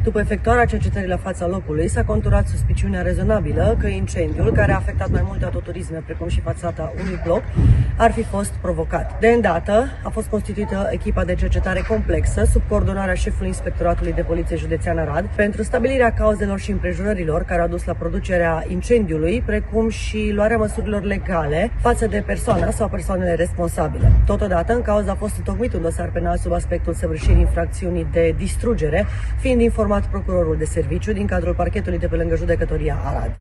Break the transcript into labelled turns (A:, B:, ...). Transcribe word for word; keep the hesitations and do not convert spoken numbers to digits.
A: După efectuarea cercetării la fața locului, s-a conturat suspiciunea rezonabilă că incendiul, care a afectat mai multe autoturisme, precum și fațada unui bloc, ar fi fost provocat. De îndată a fost constituită echipa de cercetare complexă, sub coordonarea șefului Inspectoratului de Poliție Județean Arad, pentru stabilirea cauzelor și împrejurărilor care au dus la producerea incendiului, precum și luarea măsurilor legale față de persoana sau persoanele responsabile. Totodată, în cauză a fost întocmit un dosar penal sub aspectul săvârșirii infracțiunii de distrugere, fiind informat procurorul de serviciu din cadrul parchetului de pe lângă Judecătoria Arad.